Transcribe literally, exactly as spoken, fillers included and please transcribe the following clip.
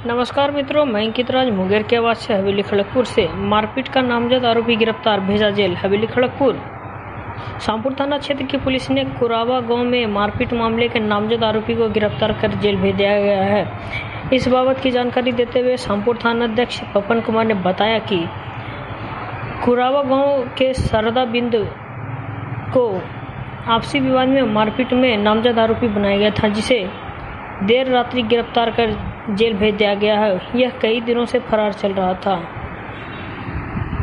नमस्कार मित्रों, मैं अंकित राज मुंगेर के आवाज से हवेली खड़गपुर से। मारपीट का नामजद आरोपी गिरफ्तार, भेजा जेल। हवेली खड़गपुर शामपुर थाना क्षेत्र की पुलिस ने कुरावा गांव में मारपीट मामले के नामजद आरोपी को गिरफ्तार कर जेल भेज दिया गया है। इस बाबत की जानकारी देते हुए शामपुर थाना अध्यक्ष पवन कुमार ने बताया कि कुरावा गांव के शारदा बिंद को आपसी विवाद में मारपीट में नामजद आरोपी बनाया गया था, जिसे देर रात्रि गिरफ्तार कर जेल भेज दिया गया है। यह कई दिनों से फरार चल रहा था।